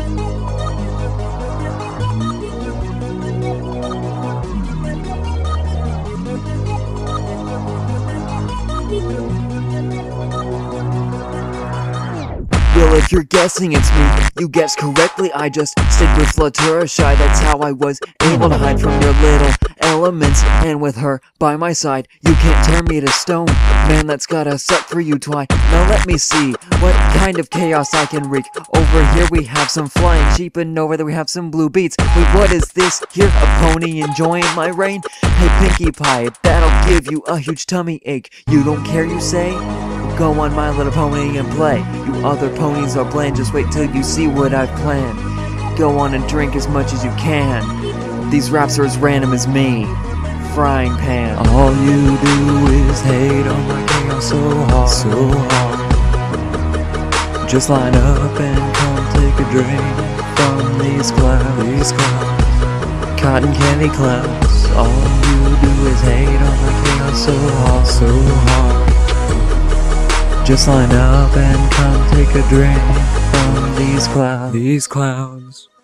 Well, if you're guessing it's me, you guessed correctly. I just stayed with Fluttershy. That's how I was able to hide from your little elements. And with her by my side, you can't turn me to stone. Man, that's gotta suck for you, Twi. Now let me see what kind of chaos I can wreak. Over here we have some flying sheep, and over there we have some blue beets. Wait, what is this here? A pony enjoying my reign? Hey, Pinkie Pie, that'll give you a huge tummy ache. You don't care, you say? Go on, My Little Pony, and play. You other ponies are bland, just wait till you see what I've planned. Go on and drink as much as you can. These raps are as random as me. Frying pan. All you do is hate on my chaos so hard, so hard. Just line up and come take a drink from these clouds, cotton candy clouds. All you do is hate on my chaos so hard, so hard. Just line up and come take a drink from these clouds,